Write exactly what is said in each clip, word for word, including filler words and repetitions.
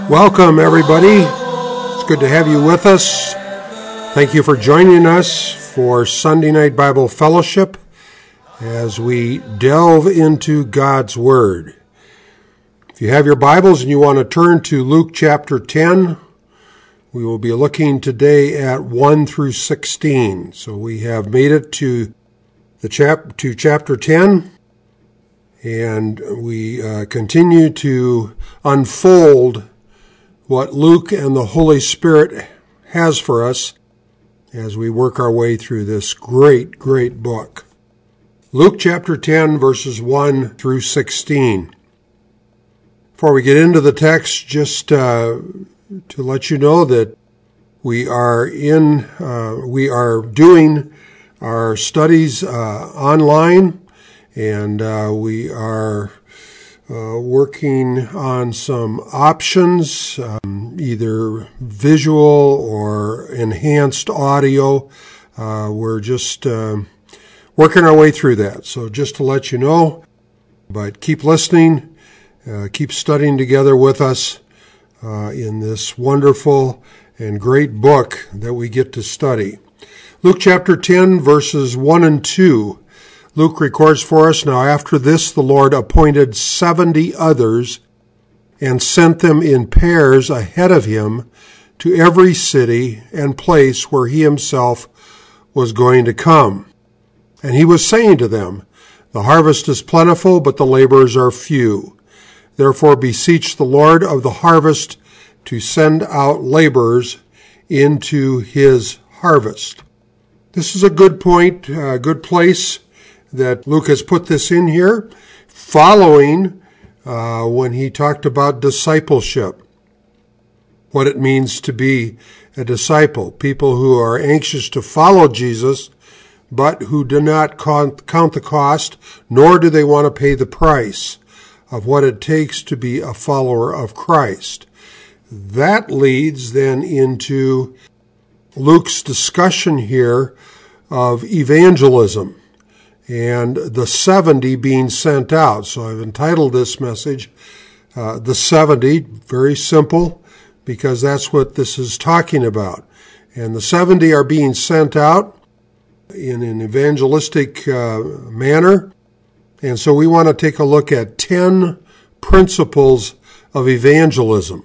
Welcome, everybody. It's good to have you with us. Thank you for joining us for Sunday Night Bible Fellowship as we delve into God's Word. If you have your Bibles and you want to turn to Luke chapter ten, we will be looking today at one through sixteen. So we have made it to the chap to chapter ten, and we uh, continue to unfold what Luke and the Holy Spirit has for us as we work our way through this great, great book. Luke chapter ten, verses one through sixteen. Before we get into the text, just uh, to let you know that we are in, uh, we are doing our studies uh, online, and uh, we are Uh, working on some options, um, either visual or enhanced audio. Uh, we're just uh, working our way through that. So just to let you know, but keep listening, uh, keep studying together with us uh, in this wonderful and great book that we get to study. Luke chapter ten, verses one and two. Luke records for us, "Now after this the Lord appointed seventy others and sent them in pairs ahead of him to every city and place where he himself was going to come. And he was saying to them, The harvest is plentiful, but the laborers are few. Therefore beseech the Lord of the harvest to send out laborers into his harvest." This is a good point, a good place that Luke has put this in here, following uh, when he talked about discipleship, what it means to be a disciple, people who are anxious to follow Jesus, but who do not count the cost, nor do they want to pay the price of what it takes to be a follower of Christ. That leads then into Luke's discussion here of evangelism and the seventy being sent out. So I've entitled this message, uh, The seventy, very simple, because that's what this is talking about. And the seventy are being sent out in an evangelistic uh, manner. And so we want to take a look at ten principles of evangelism.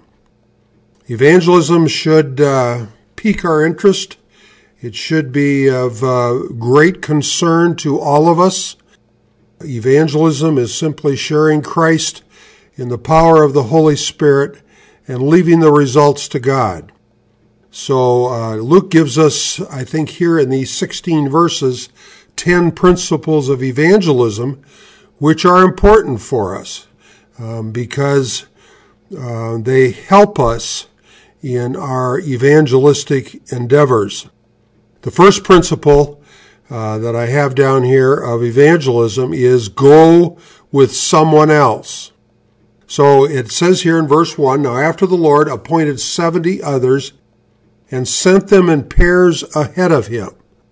Evangelism should uh, pique our interest. It should be of uh, great concern to all of us. Evangelism is simply sharing Christ in the power of the Holy Spirit and leaving the results to God. So uh, Luke gives us, I think here in these sixteen verses, ten principles of evangelism, which are important for us um, because uh, they help us in our evangelistic endeavors. The first principle uh, that I have down here of evangelism is go with someone else. So it says here in verse one, "Now after the Lord appointed seventy others and sent them in pairs ahead of him."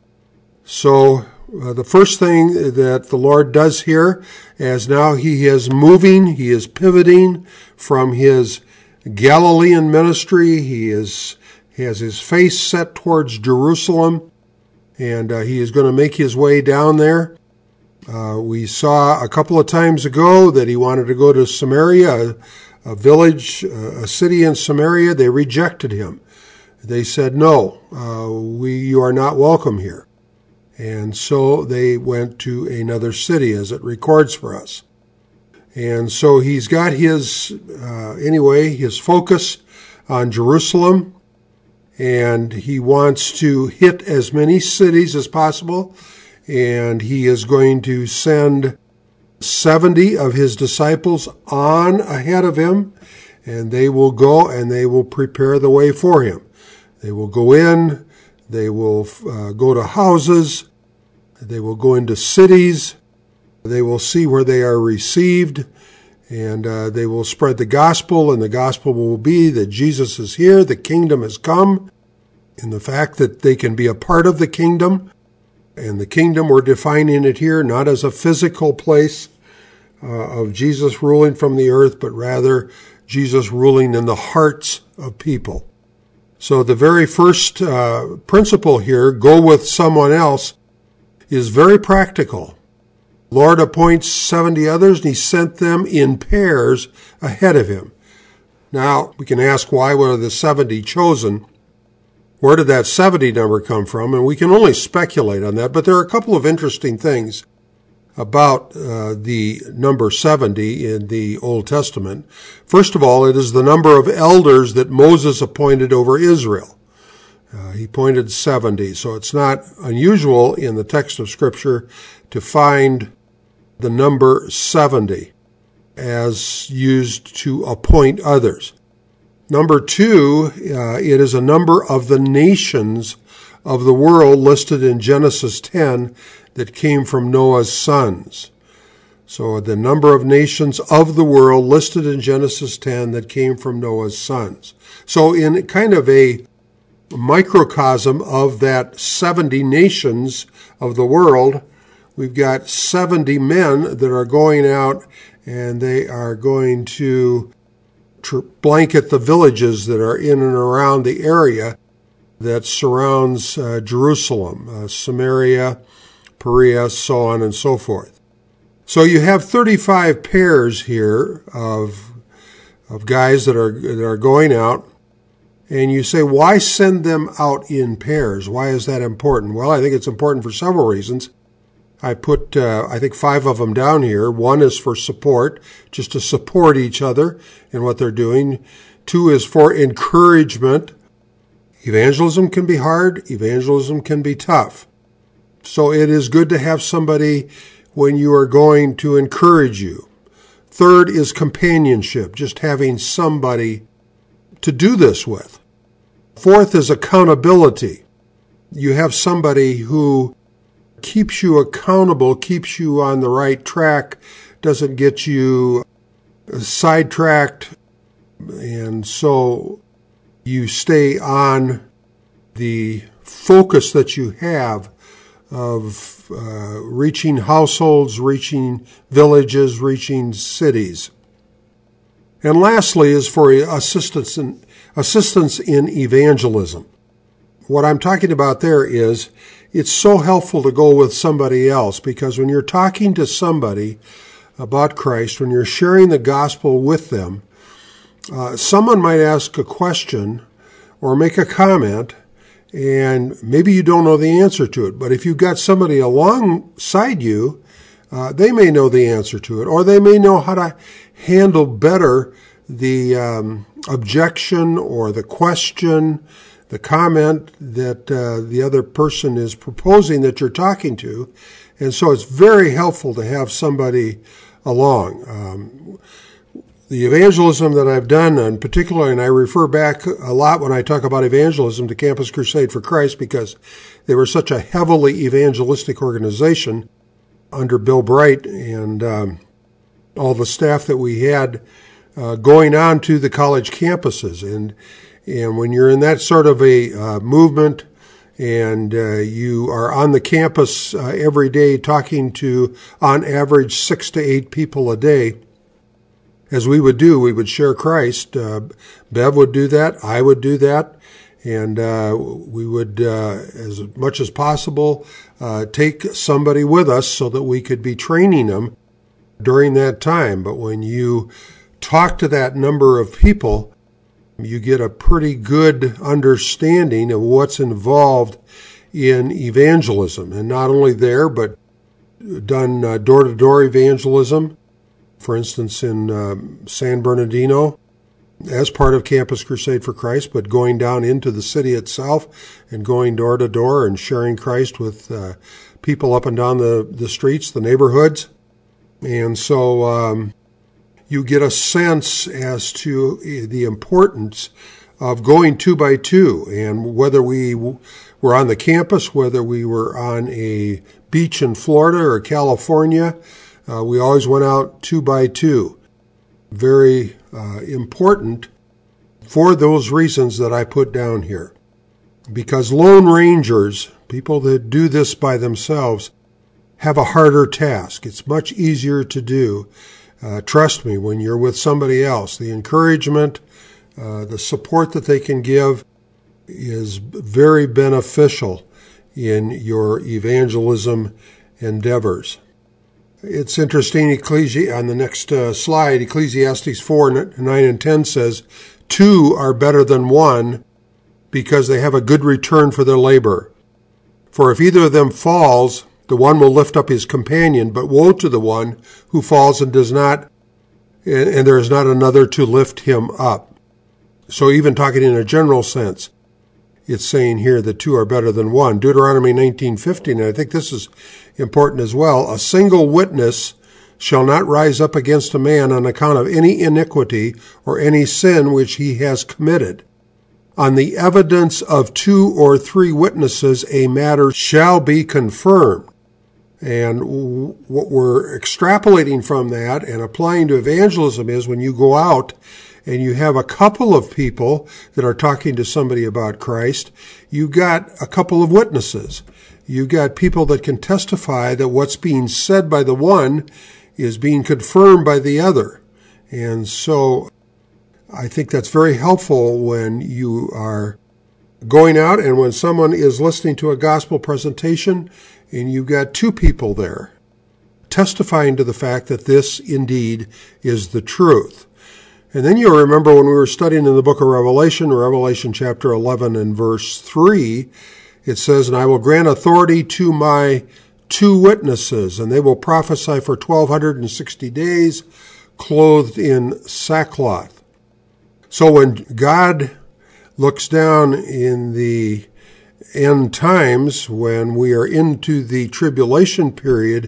So uh, the first thing that the Lord does here, as now he is moving, he is pivoting from his Galilean ministry, he is He has his face set towards Jerusalem, and uh, he is going to make his way down there. Uh, we saw a couple of times ago that he wanted to go to Samaria, a, a village, a city in Samaria. They rejected him. They said, no, uh, we, you are not welcome here. And so they went to another city, as it records for us. And so he's got his, uh, anyway, his focus on Jerusalem. And he wants to hit as many cities as possible, and he is going to send seventy of his disciples on ahead of him, and they will go and they will prepare the way for him. They will go in, they will uh, go to houses, they will go into cities, they will see where they are received, and uh, they will spread the gospel, and the gospel will be that Jesus is here, the kingdom has come, and the fact that they can be a part of the kingdom. And the kingdom, we're defining it here not as a physical place uh, of Jesus ruling from the earth, but rather Jesus ruling in the hearts of people. So the very first uh, principle here, go with someone else, is very practical. Lord appoints seventy others, and he sent them in pairs ahead of him. Now, we can ask, why were the seventy chosen? Where did that seventy number come from? And we can only speculate on that, but there are a couple of interesting things about uh, the number seventy in the Old Testament. First of all, it is the number of elders that Moses appointed over Israel. Uh, he appointed seventy, so it's not unusual in the text of Scripture to find the number seventy as used to appoint others. Number two, uh, it is a number of the nations of the world listed in Genesis ten that came from Noah's sons. So the number of nations of the world listed in Genesis ten that came from Noah's sons. So in kind of a microcosm of that seventy nations of the world, we've got seventy men that are going out, and they are going to blanket the villages that are in and around the area that surrounds uh, Jerusalem, uh, Samaria, Perea, so on and so forth. So you have thirty-five pairs here of of guys that are that are going out, and you say, why send them out in pairs? Why is that important? Well, I think it's important for several reasons. I put, uh, I think, five of them down here. One is for support, just to support each other in what they're doing. Two is for encouragement. Evangelism can be hard. Evangelism can be tough. So it is good to have somebody when you are going to encourage you. Third is companionship, just having somebody to do this with. Fourth is accountability. You have somebody who keeps you accountable, keeps you on the right track, doesn't get you sidetracked, and so you stay on the focus that you have of uh, reaching households, reaching villages, reaching cities. And lastly is for assistance in, assistance in evangelism. What I'm talking about there is it's so helpful to go with somebody else, because when you're talking to somebody about Christ, when you're sharing the gospel with them, uh, someone might ask a question or make a comment, and maybe you don't know the answer to it. But if you've got somebody alongside you, uh, they may know the answer to it, or they may know how to handle better the um, objection or the question, the comment that uh, the other person is proposing that you're talking to. And so it's very helpful to have somebody along. Um, the evangelism that I've done, in particular, and I refer back a lot when I talk about evangelism to Campus Crusade for Christ, because they were such a heavily evangelistic organization under Bill Bright and um, all the staff that we had uh, going on to the college campuses. And And when you're in that sort of a uh, movement, and uh, you are on the campus uh, every day talking to, on average, six to eight people a day, as we would do, we would share Christ. Uh, Bev would do that. I would do that. And uh, we would, uh, as much as possible, uh, take somebody with us so that we could be training them during that time. But when you talk to that number of people, you get a pretty good understanding of what's involved in evangelism. And not only there, but done uh, door-to-door evangelism, for instance, in um, San Bernardino, as part of Campus Crusade for Christ, but going down into the city itself and going door-to-door and sharing Christ with uh, people up and down the, the streets, the neighborhoods. And so um, you get a sense as to the importance of going two by two. And whether we were on the campus, whether we were on a beach in Florida or California, uh, we always went out two by two. Very uh, important for those reasons that I put down here. Because lone rangers, people that do this by themselves, have a harder task. It's much easier to do Uh, trust me, when you're with somebody else, the encouragement, uh, the support that they can give is very beneficial in your evangelism endeavors. It's interesting, Ecclesi- on the next uh, slide, Ecclesiastes four, nine and ten says, two are better than one because they have a good return for their labor. For if either of them falls, the one will lift up his companion, but woe to the one who falls and does not, and, and there is not another to lift him up. So even talking in a general sense, it's saying here that two are better than one. Deuteronomy nineteen fifteen, and I think this is important as well. A single witness shall not rise up against a man on account of any iniquity or any sin which he has committed. On the evidence of two or three witnesses, a matter shall be confirmed. And what we're extrapolating from that and applying to evangelism is when you go out and you have a couple of people that are talking to somebody about Christ, you got a couple of witnesses. You got people that can testify that what's being said by the one is being confirmed by the other. And so I think that's very helpful when you are going out and when someone is listening to a gospel presentation and you've got two people there testifying to the fact that this indeed is the truth. And then you'll remember when we were studying in the book of Revelation, Revelation chapter eleven and verse three, it says, and I will grant authority to my two witnesses, and they will prophesy for twelve sixty days, clothed in sackcloth. So when God looks down in the end times, when we are into the tribulation period,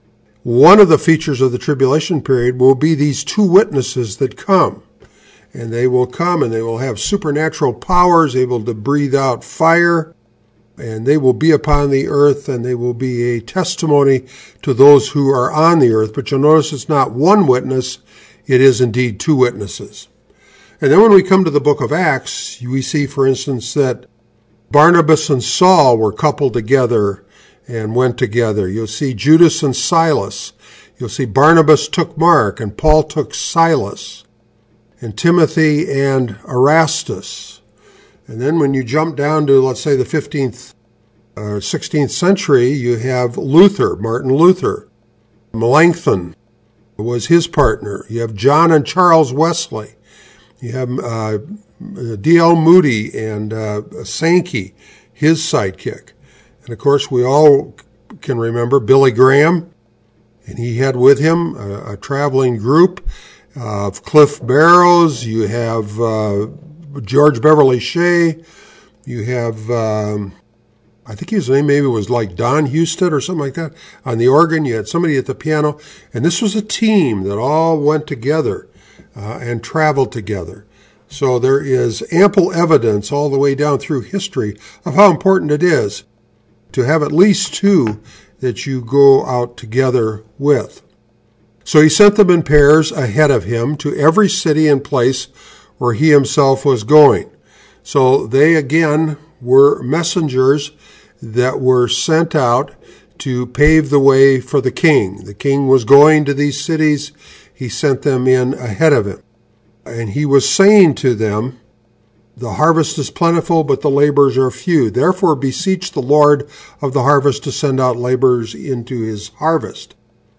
one of the features of the tribulation period will be these two witnesses that come. And they will come and they will have supernatural powers, able to breathe out fire, and they will be upon the earth, and they will be a testimony to those who are on the earth. But you'll notice it's not one witness, it is indeed two witnesses. And then when we come to the book of Acts, we see, for instance, that Barnabas and Saul were coupled together and went together. You'll see Judas and Silas. You'll see Barnabas took Mark, and Paul took Silas, and Timothy and Erastus. And then when you jump down to, let's say, the fifteenth or sixteenth century, you have Luther, Martin Luther. Melanchthon was his partner. You have John and Charles Wesley. You have uh, D L Moody and uh, Sankey, his sidekick. And of course, we all can remember Billy Graham, and he had with him a, a traveling group of Cliff Barrows. You have uh, George Beverly Shea. You have, um, I think his name maybe was like Don Houston or something like that. On the organ, you had somebody at the piano. And this was a team that all went together uh, and traveled together. So there is ample evidence all the way down through history of how important it is to have at least two that you go out together with. So he sent them in pairs ahead of him to every city and place where he himself was going. So they again were messengers that were sent out to pave the way for the king. The king was going to these cities. He sent them in ahead of him. And he was saying to them, the harvest is plentiful, but the laborers are few. Therefore beseech the Lord of the harvest to send out laborers into his harvest.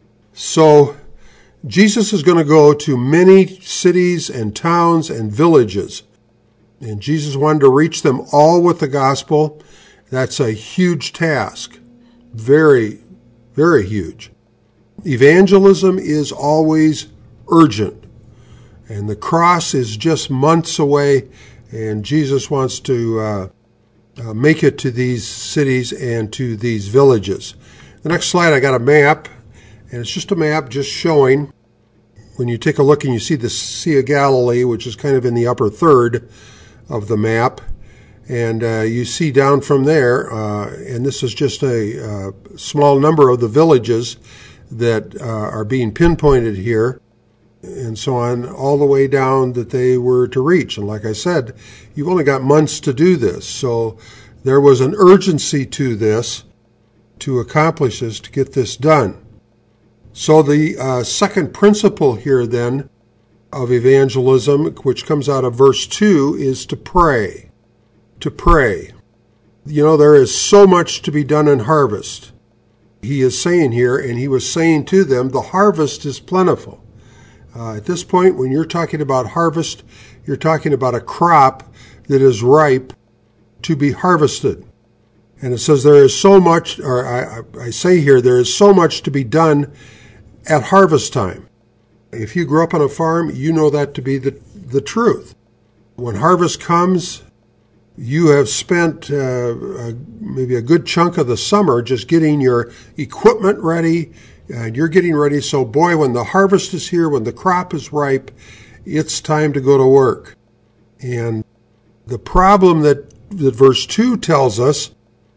So Jesus is going to go to many cities and towns and villages. And Jesus wanted to reach them all with the gospel. That's a huge task. Very, very huge. Evangelism is always urgent. And the cross is just months away. And Jesus wants to uh, uh, make it to these cities and to these villages. The next slide, I got a map. And it's just a map just showing, when you take a look and you see the Sea of Galilee, which is kind of in the upper third of the map, and uh, you see down from there, uh, and this is just a uh, small number of the villages that uh, are being pinpointed here, and so on, all the way down that they were to reach. And like I said, you've only got months to do this, so there was an urgency to this, to accomplish this, to get this done. So the uh, second principle here then of evangelism, which comes out of verse two, is to pray. To pray. You know, there is so much to be done in harvest. He is saying here, and he was saying to them, the harvest is plentiful. Uh, at this point, when you're talking about harvest, you're talking about a crop that is ripe to be harvested. And it says there is so much, or I, I say here, there is so much to be done at harvest time. If you grew up on a farm, you know that to be the, the truth. When harvest comes, you have spent uh, a, maybe a good chunk of the summer just getting your equipment ready, and you're getting ready. So boy, when the harvest is here, when the crop is ripe, it's time to go to work. And the problem that, that verse two tells us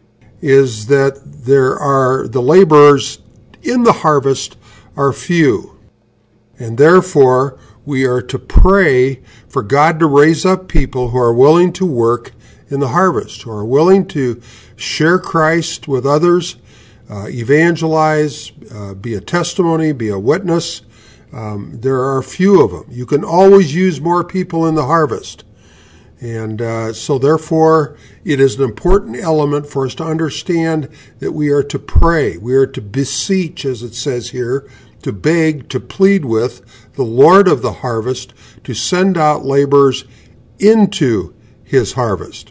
is that there are, the laborers in the harvest are few. And therefore, we are to pray for God to raise up people who are willing to work in the harvest, who are willing to share Christ with others, uh, evangelize, uh, be a testimony, be a witness. Um, there are a few of them. You can always use more people in the harvest. And uh, so therefore, it is an important element for us to understand that we are to pray. We are to beseech, as it says here, to beg, to plead with the Lord of the harvest to send out laborers into his harvest.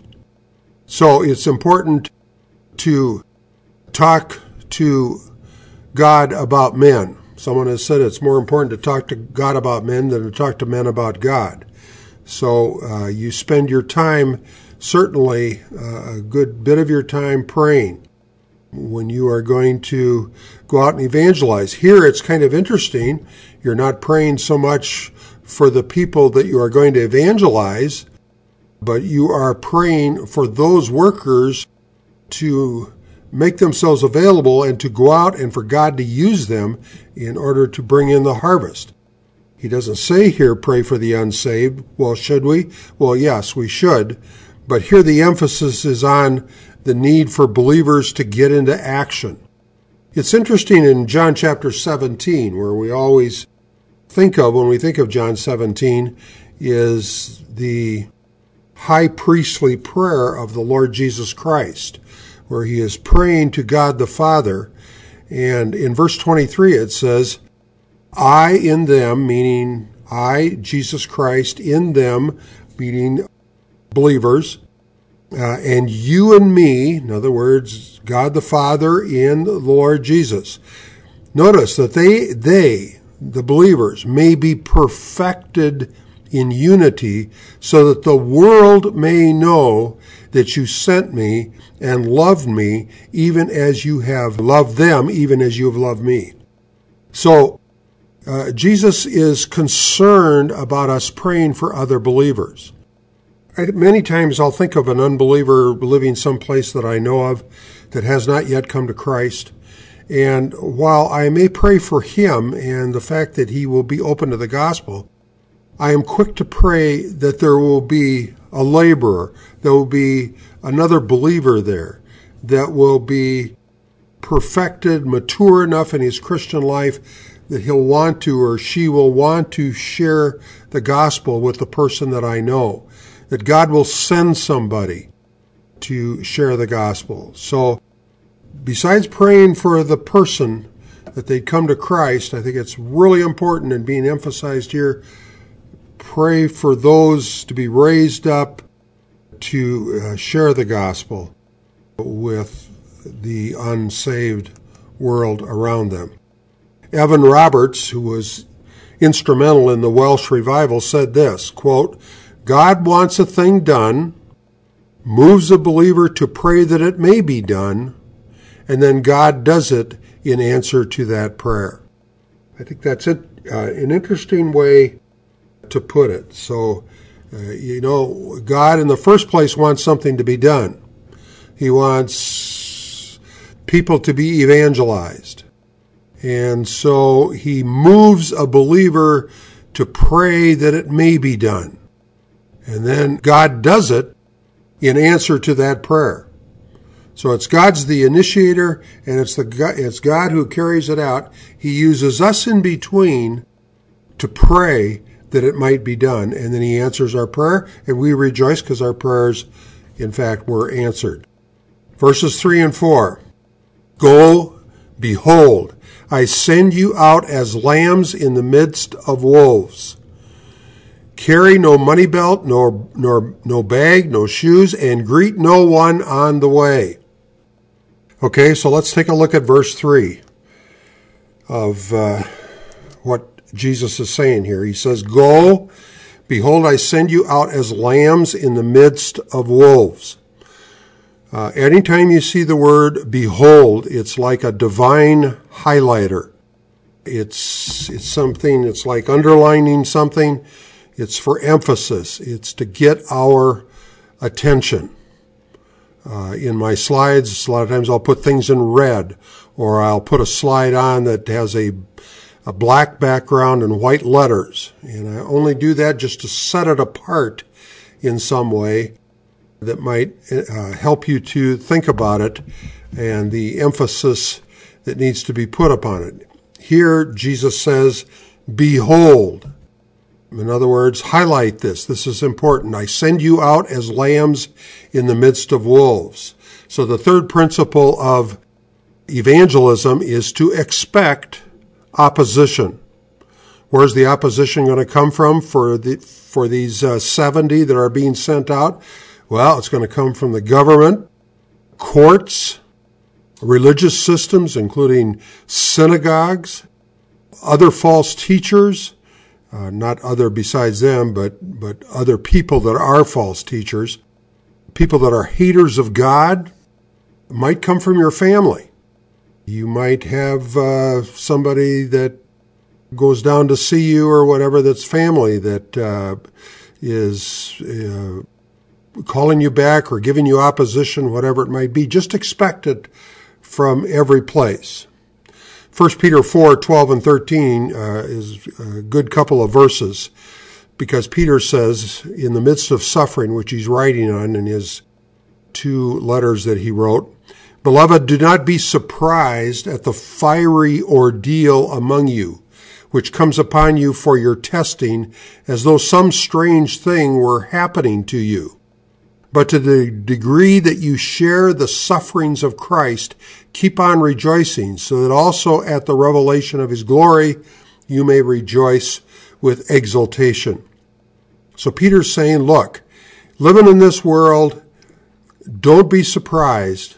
So it's important to talk to God about men. Someone has said it's more important to talk to God about men than to talk to men about God. So uh, you spend your time, certainly uh, a good bit of your time praying when you are going to go out and evangelize. Here it's kind of interesting. You're not praying so much for the people that you are going to evangelize, but you are praying for those workers to make themselves available and to go out and for God to use them in order to bring in the harvest. He doesn't say here, pray for the unsaved. Well, should we? Well, yes, we should. But here the emphasis is on the need for believers to get into action. It's interesting in John chapter seventeen, where we always think of, when we think of John seventeen, is the high priestly prayer of the Lord Jesus Christ, where he is praying to God the Father. And in verse twenty-three it says, I in them, meaning I, Jesus Christ, in them, meaning believers, uh, and you and me, in other words, God the Father in the Lord Jesus. Notice that they, they, the believers, may be perfected in unity, so that the world may know that you sent me and loved me, even as you have loved them, even as you have loved me. So, Uh, Jesus is concerned about us praying for other believers. I, many times I'll think of an unbeliever living someplace that I know of that has not yet come to Christ. And while I may pray for him and the fact that he will be open to the gospel, I am quick to pray that there will be a laborer, there will be another believer there that will be perfected, mature enough in his Christian life that he'll want to, or she will want to, share the gospel with the person that I know, that God will send somebody to share the gospel. So besides praying for the person that they'd come to Christ, I think it's really important and being emphasized here, pray for those to be raised up to uh, share the gospel with the unsaved world around them. Evan Roberts, who was instrumental in the Welsh revival, said this, quote, God wants a thing done, moves a believer to pray that it may be done, and then God does it in answer to that prayer. I think that's it, uh, an interesting way to put it. So, uh, you know, God in the first place wants something to be done. He wants people to be evangelized. And so he moves a believer to pray that it may be done. And then God does it in answer to that prayer. So it's God's the initiator, and it's the it's God who carries it out. He uses us in between to pray that it might be done, and then he answers our prayer, and we rejoice because our prayers, in fact, were answered. Verses three and four. Go, behold, I send you out as lambs in the midst of wolves. Carry no money belt, nor, nor no bag, no shoes, and greet no one on the way. Okay, so let's take a look at verse three of uh, what Jesus is saying here. He says, Go, behold, I send you out as lambs in the midst of wolves. Uh, anytime you see the word behold, it's like a divine highlighter. It's, it's something, it's like underlining something. It's for emphasis. It's to get our attention. Uh, in my slides, a lot of times I'll put things in red, or I'll put a slide on that has a, a black background and white letters. And I only do that just to set it apart in some way that might uh, help you to think about it and the emphasis that needs to be put upon it. Here, Jesus says, behold. In other words, highlight this. This is important. I send you out as lambs in the midst of wolves. So the third principle of evangelism is to expect opposition. Where's the opposition going to come from for the for these uh, seventy that are being sent out? Well, it's going to come from the government, courts, religious systems, including synagogues, other false teachers, uh, not other besides them, but, but other people that are false teachers, people that are haters of God. It might come from your family. You might have uh, somebody that goes down to see you or whatever that's family that uh, is uh, calling you back or giving you opposition, whatever it might be. Just expect it from every place. First Peter four, twelve and thirteen uh, is a good couple of verses, because Peter says, in the midst of suffering, which he's writing on in his two letters that he wrote, Beloved, do not be surprised at the fiery ordeal among you, which comes upon you for your testing, as though some strange thing were happening to you. But to the degree that you share the sufferings of Christ, keep on rejoicing, so that also at the revelation of his glory you may rejoice with exultation. So Peter's saying, look, living in this world, don't be surprised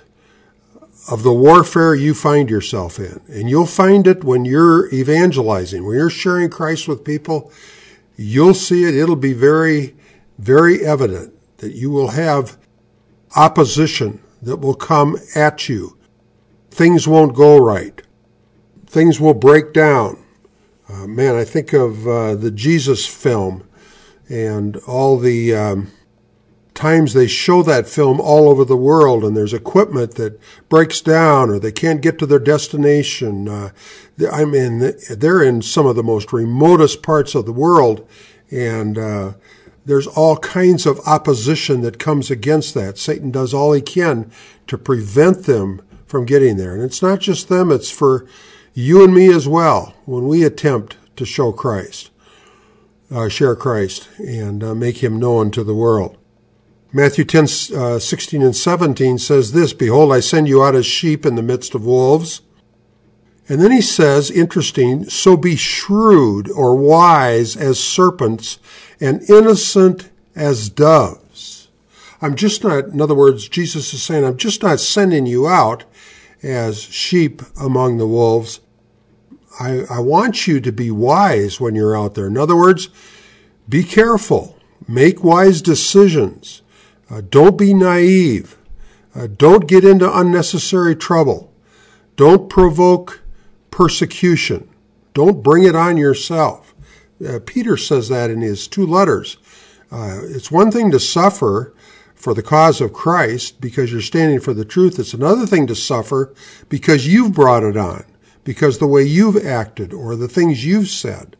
of the warfare you find yourself in. And you'll find it when you're evangelizing, when you're sharing Christ with people. You'll see it. It'll be very, very evident that you will have opposition that will come at you. Things won't go right. Things will break down. Uh, man, I think of uh, the Jesus film and all the um, times they show that film all over the world, and there's equipment that breaks down or they can't get to their destination. Uh, I mean, they're in some of the most remotest parts of the world, and uh, there's all kinds of opposition that comes against that. Satan does all he can to prevent them from getting there. And it's not just them, it's for you and me as well when we attempt to show Christ, uh, share Christ, and uh, make him known to the world. Matthew ten, uh, sixteen and seventeen says this, Behold, I send you out as sheep in the midst of wolves. And then he says, interesting, so be shrewd or wise as serpents and innocent as doves. I'm just not, in other words, Jesus is saying, I'm just not sending you out as sheep among the wolves. I, I want you to be wise when you're out there. In other words, be careful. Make wise decisions. Uh, don't be naive. Uh, don't get into unnecessary trouble. Don't provoke persecution. Don't bring it on yourself. Uh, Peter says that in his two letters. Uh, it's one thing to suffer for the cause of Christ because you're standing for the truth. It's another thing to suffer because you've brought it on, because the way you've acted or the things you've said.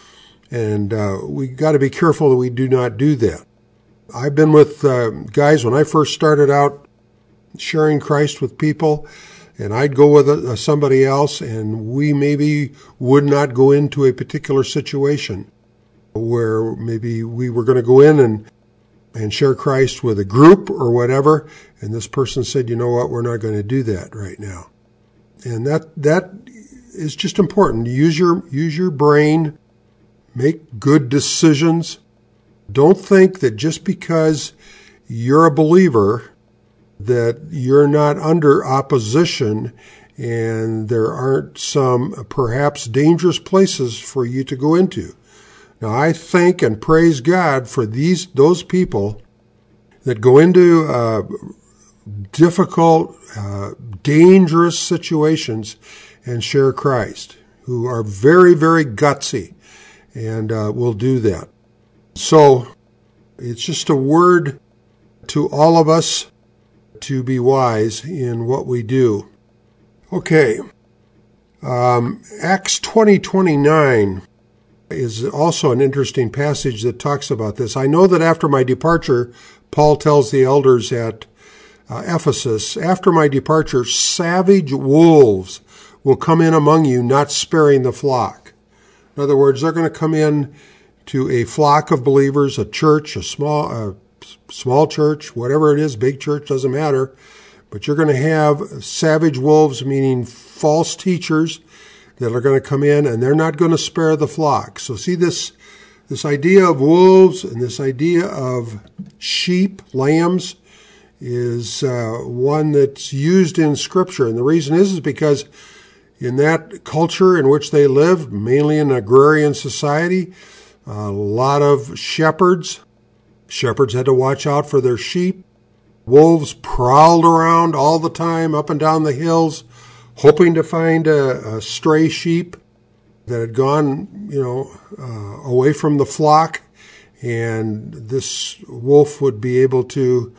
And uh, we got to be careful that we do not do that. I've been with uh, guys when I first started out sharing Christ with people, and I'd go with a, somebody else, and we maybe would not go into a particular situation where maybe we were going to go in and and share Christ with a group or whatever, and this person said, you know what, we're not going to do that right now. And that that is just important. Use your use your brain, make good decisions. Don't think that just because you're a believer that you're not under opposition and there aren't some perhaps dangerous places for you to go into. Now, I thank and praise God for these those people that go into uh, difficult, uh, dangerous situations and share Christ, who are very, very gutsy and uh, will do that. So it's just a word to all of us to be wise in what we do. Okay, um, Acts twenty twenty-nine is also an interesting passage that talks about this. I know that after my departure, Paul tells the elders at uh, Ephesus, after my departure, savage wolves will come in among you, not sparing the flock. In other words, they're going to come in to a flock of believers, a church, a small, a small church, whatever it is, big church, doesn't matter. But you're going to have savage wolves, meaning false teachers, that are going to come in, and they're not going to spare the flock. So see this this idea of wolves and this idea of sheep, lambs, is uh, one that's used in Scripture. And the reason is, is because in that culture in which they lived, mainly in an agrarian society, a lot of shepherds, shepherds had to watch out for their sheep. Wolves prowled around all the time, up and down the hills, hoping to find a, a stray sheep that had gone, you know, uh, away from the flock, and this wolf would be able to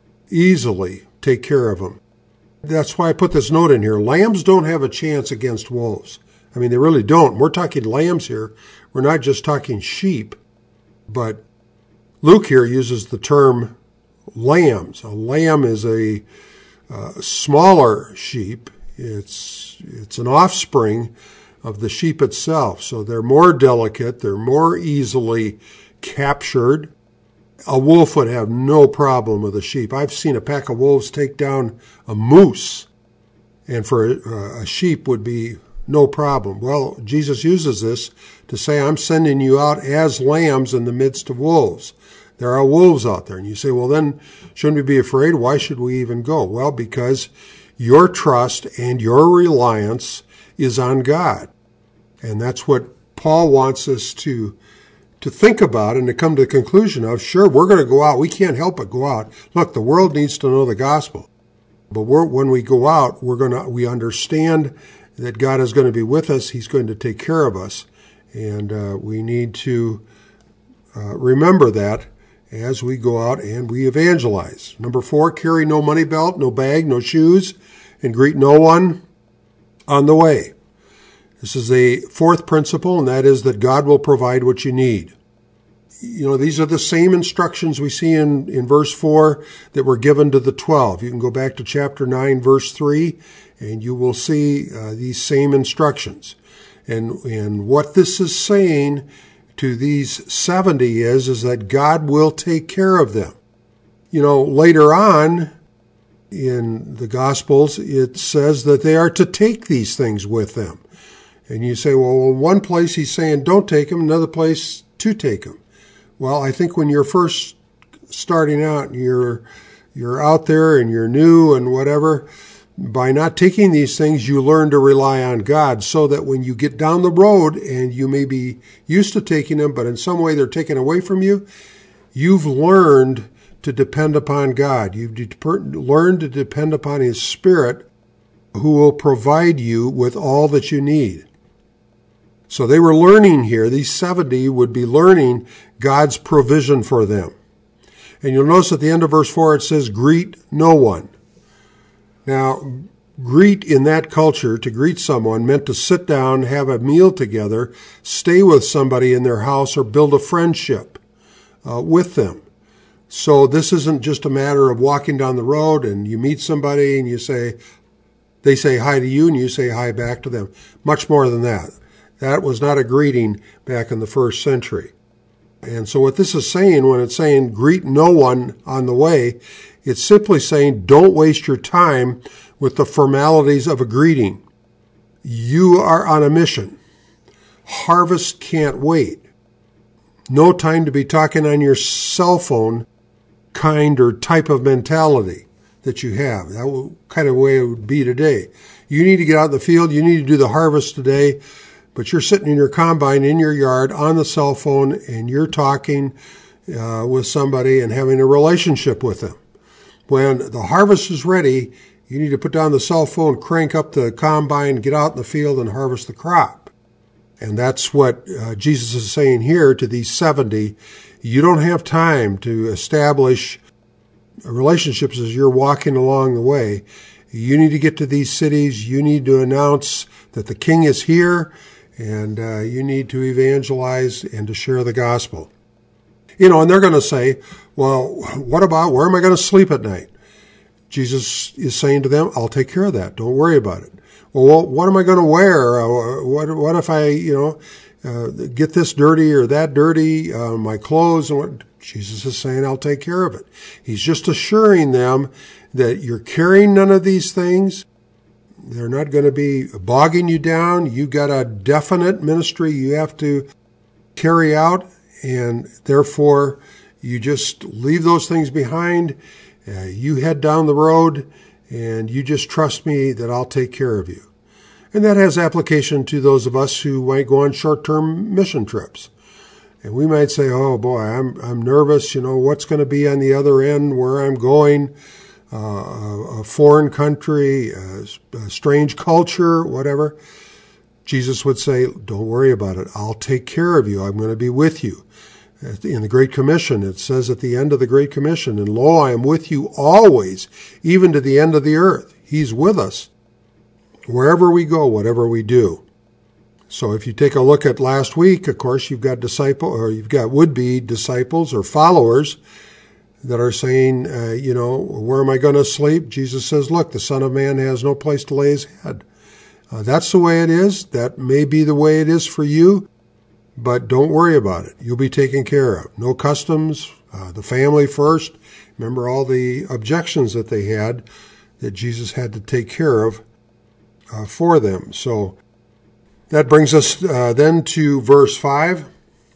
easily take care of them. That's why I put this note in here. Lambs don't have a chance against wolves. I mean, they really don't. We're talking lambs here. We're not just talking sheep, but Luke here uses the term lambs. A lamb is a uh, smaller sheep. It's it's an offspring of the sheep itself. So they're more delicate. They're more easily captured. A wolf would have no problem with a sheep. I've seen a pack of wolves take down a moose, and for a, a sheep would be no problem. Well, Jesus uses this to say, I'm sending you out as lambs in the midst of wolves. There are wolves out there. And you say, well, then shouldn't we be afraid? Why should we even go? Well, because your trust and your reliance is on God. And that's what Paul wants us to, to think about and to come to the conclusion of. Sure, we're going to go out. We can't help but go out. Look, the world needs to know the gospel. But we're, when we go out, we're going to, we understand that God is going to be with us. He's going to take care of us. And uh, we need to uh, remember that as we go out and we evangelize. Number four, carry no money belt, no bag, no shoes, and greet no one on the way. This is a fourth principle, and that is that God will provide what you need. You know, these are the same instructions we see in, in verse four that were given to the twelve. You can go back to chapter nine, verse three, and you will see uh, these same instructions. And, and what this is saying to these seventy is, is that God will take care of them. You know, later on in the Gospels, it says that they are to take these things with them. And you say, well, in one place he's saying don't take them, another place to take them. Well, I think when you're first starting out and you're, you're out there and you're new and whatever, by not taking these things, you learn to rely on God, so that when you get down the road and you may be used to taking them, but in some way they're taken away from you, you've learned to depend upon God. You've de- learned to depend upon His Spirit, who will provide you with all that you need. So they were learning here. These seventy would be learning God's provision for them. And you'll notice at the end of verse four it says, greet no one. Now, greet in that culture, to greet someone, meant to sit down, have a meal together, stay with somebody in their house, or build a friendship uh, with them. So this isn't just a matter of walking down the road and you meet somebody and you say, they say hi to you and you say hi back to them. Much more than that. That was not a greeting back in the first century. And so what this is saying, when it's saying greet no one on the way, it's simply saying don't waste your time with the formalities of a greeting. You are on a mission. Harvest can't wait. No time to be talking on your cell phone kind or type of mentality that you have. That kind of way it would be today. You need to get out in the field. You need to do the harvest today. But you're sitting in your combine in your yard on the cell phone and you're talking uh, with somebody and having a relationship with them. When the harvest is ready, you need to put down the cell phone, crank up the combine, get out in the field and harvest the crop. And that's what uh, Jesus is saying here to these seventy. You don't have time to establish relationships as you're walking along the way. You need to get to these cities. You need to announce that the King is here. And uh, you need to evangelize and to share the gospel. You know, and they're going to say, well, what about, where am I going to sleep at night? Jesus is saying to them, I'll take care of that. Don't worry about it. Well, what am I going to wear? Uh, what, what if I, you know, uh, get this dirty or that dirty, uh, my clothes? And what? Jesus is saying, I'll take care of it. He's just assuring them that you're carrying none of these things. They're not going to be bogging you down. You've got a definite ministry you have to carry out, and therefore you just leave those things behind. Uh, you head down the road, and you just trust me that I'll take care of you. And that has application to those of us who might go on short-term mission trips. And we might say, oh boy, I'm I'm nervous, you know, what's going to be on the other end, where I'm going. Uh, a foreign country, a, a strange culture, whatever. Jesus would say, don't worry about it. I'll take care of you. I'm going to be with you. In the Great Commission, it says at the end of the Great Commission, and lo, I am with you always, even to the end of the earth. He's with us wherever we go, whatever we do. So if you take a look at last week, of course, you've got disciple, or you've got would-be disciples or followers that are saying, uh, you know, where am I going to sleep? Jesus says, look, the Son of Man has no place to lay his head. Uh, that's the way it is. That may be the way it is for you, but don't worry about it. You'll be taken care of. No customs, uh, the family first. Remember all the objections that they had that Jesus had to take care of uh, for them. So that brings us uh, then to verse five.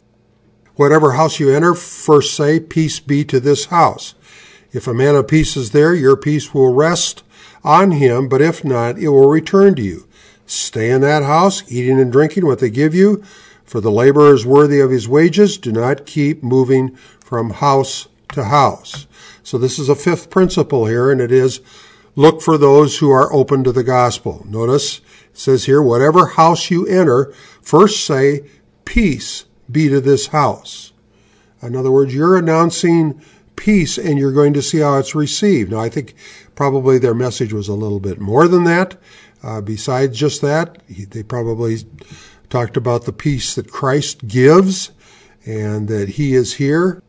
Whatever house you enter, first say, peace be to this house. If a man of peace is there, your peace will rest on him, but if not, it will return to you. Stay in that house, eating and drinking what they give you, for the laborer is worthy of his wages. Do not keep moving from house to house. So this is a fifth principle here, and it is look for those who are open to the gospel. Notice it says here, whatever house you enter, first say, peace be to this house. In other words, you're announcing peace and you're going to see how it's received. Now, I think probably their message was a little bit more than that. Uh, besides just that, they probably talked about the peace that Christ gives and that he is here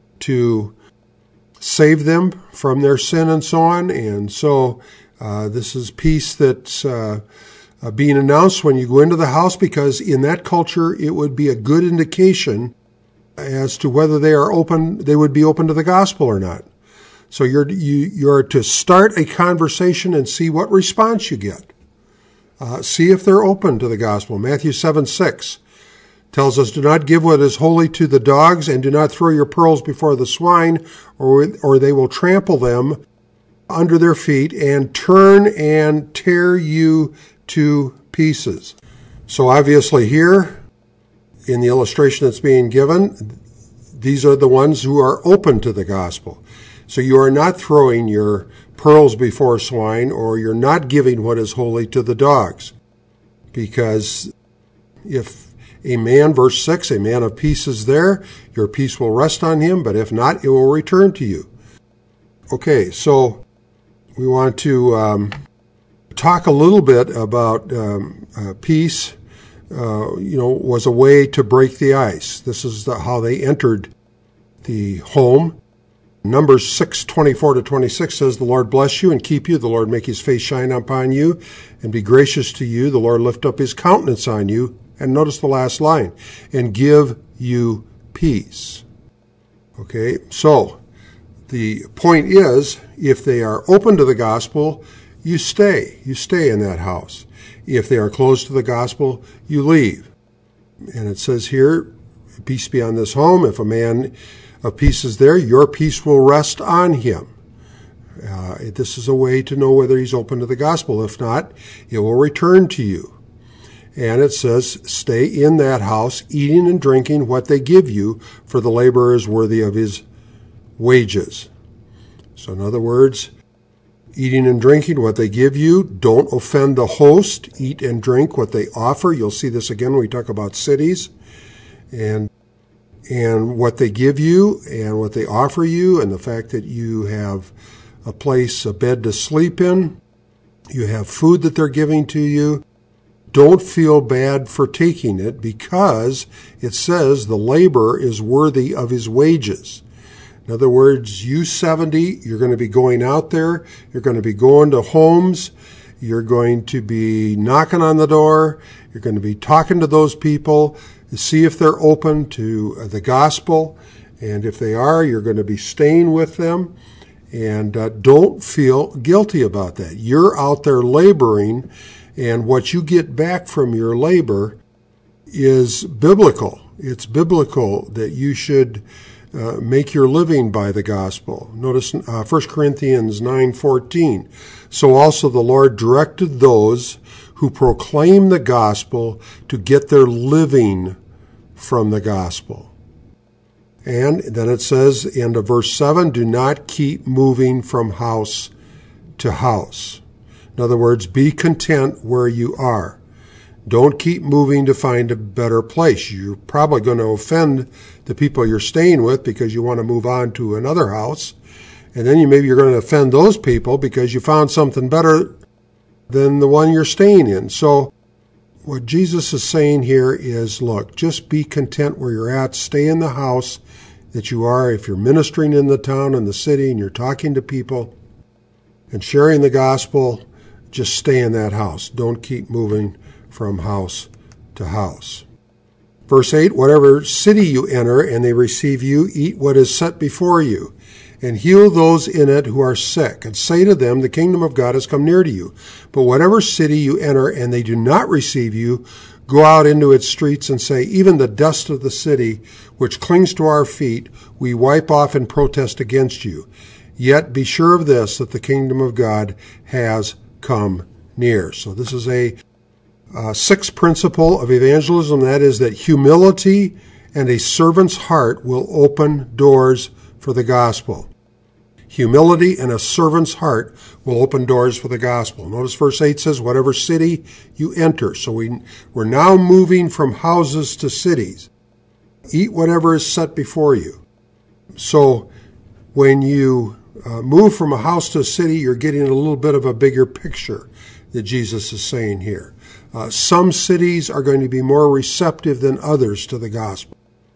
to save them from their sin and so on. And so uh, this is peace that's uh, Uh, being announced when you go into the house, because in that culture it would be a good indication as to whether they are open, they would be open to the gospel or not. So you're you you're to start a conversation and see what response you get. Uh, see if they're open to the gospel. Matthew seven six tells us, do not give what is holy to the dogs, and do not throw your pearls before the swine, or or they will trample them under their feet and turn and tear you to pieces. So obviously here, in the illustration that's being given, these are the ones who are open to the gospel. So you are not throwing your pearls before swine, or you're not giving what is holy to the dogs. Because if a man, verse six, a man of peace is there, your peace will rest on him, but if not, it will return to you. Okay, so we want to um, talk a little bit about um, uh, peace. Uh, you know, was a way to break the ice. This is the, how they entered the home. Numbers six twenty-four to twenty-six says, the Lord bless you and keep you. The Lord make his face shine upon you and be gracious to you. The Lord lift up his countenance on you. And notice the last line, and give you peace. Okay, so the point is, if they are open to the gospel, you stay. You stay in that house. If they are closed to the gospel, you leave. And it says here, peace be on this home. If a man of peace is there, your peace will rest on him. Uh, this is a way to know whether he's open to the gospel. If not, it will return to you. And it says, stay in that house, eating and drinking what they give you, for the laborer is worthy of his wages. So in other words, eating and drinking what they give you. Don't offend the host. Eat and drink what they offer. You'll see this again when we talk about cities. And and what they give you and what they offer you, and the fact that you have a place, a bed to sleep in. You have food that they're giving to you. Don't feel bad for taking it, because it says the laborer is worthy of his wages. In other words, you seventy, you're going to be going out there, you're going to be going to homes, you're going to be knocking on the door, you're going to be talking to those people to see if they're open to the gospel, and if they are, you're going to be staying with them, and uh, don't feel guilty about that. You're out there laboring, and what you get back from your labor is biblical. It's biblical that you should uh, make your living by the gospel. Notice uh, First Corinthians nine fourteen. So also the Lord directed those who proclaim the gospel to get their living from the gospel. And then it says in verse seven, do not keep moving from house to house. In other words, be content where you are. Don't keep moving to find a better place. You're probably going to offend the people you're staying with because you want to move on to another house. And then you maybe you're going to offend those people because you found something better than the one you're staying in. So what Jesus is saying here is, look, just be content where you're at. Stay in the house that you are. If you're ministering in the town and the city and you're talking to people and sharing the gospel, just stay in that house. Don't keep moving from house to house. Verse eight, whatever city you enter and they receive you, eat what is set before you, and heal those in it who are sick, and say to them, the kingdom of God has come near to you. But whatever city you enter and they do not receive you, go out into its streets and say, even the dust of the city, which clings to our feet, we wipe off in protest against you. Yet be sure of this, that the kingdom of God has come near. So this is a uh, sixth principle of evangelism. That is that humility and a servant's heart will open doors for the gospel. Humility and a servant's heart will open doors for the gospel. Notice verse eight says, whatever city you enter. So we, we're now moving from houses to cities. Eat whatever is set before you. So when you Uh, move from a house to a city, you're getting a little bit of a bigger picture that Jesus is saying here. Uh, some cities are going to be more receptive than others to the gospel.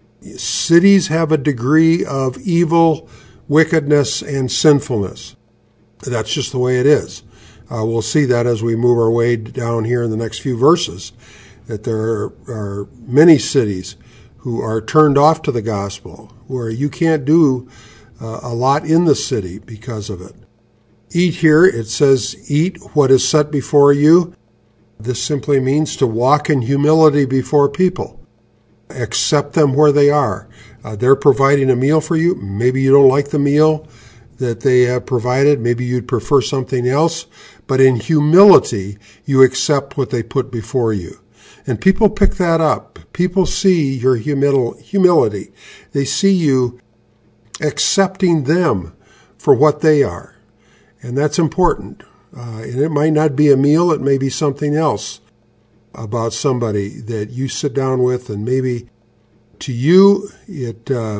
Cities have a degree of evil, wickedness, and sinfulness. That's just the way it is. Uh, we'll see that as we move our way down here in the next few verses, that there are, are many cities who are turned off to the gospel, where you can't do Uh, a lot in the city because of it. Eat here, it says, eat what is set before you. This simply means to walk in humility before people. Accept them where they are. Uh, they're providing a meal for you. Maybe you don't like the meal that they have provided. Maybe you'd prefer something else. But in humility, you accept what they put before you. And people pick that up. People see your humil- humility. They see you accepting them for what they are. And that's important. Uh, and it might not be a meal, it may be something else about somebody that you sit down with, and maybe to you it uh,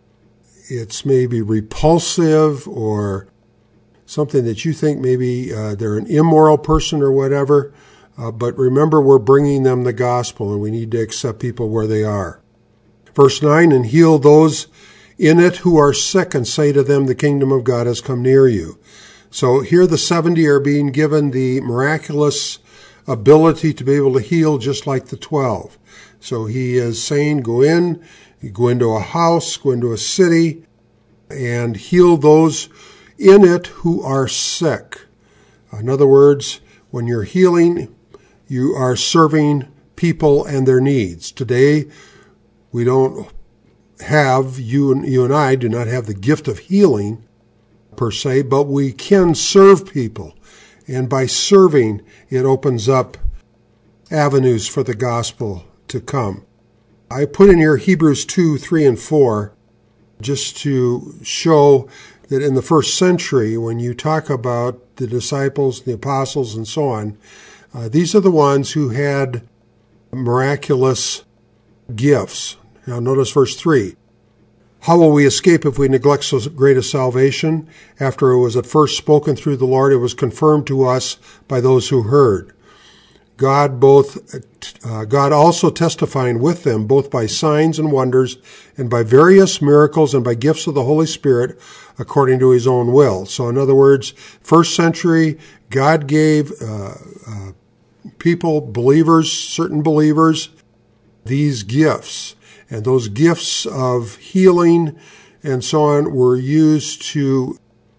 it's maybe repulsive or something that you think maybe uh, they're an immoral person or whatever. Uh, but remember, we're bringing them the gospel, and we need to accept people where they are. Verse nine, and heal those in it who are sick, and say to them, the kingdom of God has come near you. So here the seventy are being given the miraculous ability to be able to heal just like the twelve. So he is saying, go in, you go into a house, go into a city, and heal those in it who are sick. In other words, when you're healing, you are serving people and their needs. Today, we don't have, you and, you and I do not have the gift of healing per se, but we can serve people. And by serving, it opens up avenues for the gospel to come. I put in here Hebrews two, three, and four, just to show that in the first century, when you talk about the disciples, the apostles, and so on, uh, these are the ones who had miraculous gifts. Now notice verse three. How will we escape if we neglect so great a salvation? After it was at first spoken through the Lord, it was confirmed to us by those who heard. God both, uh, God also testifying with them, both by signs and wonders, and by various miracles, and by gifts of the Holy Spirit, according to his own will. So in other words, first century, God gave uh, uh, people, believers, certain believers, these gifts. And those gifts of healing and so on were used to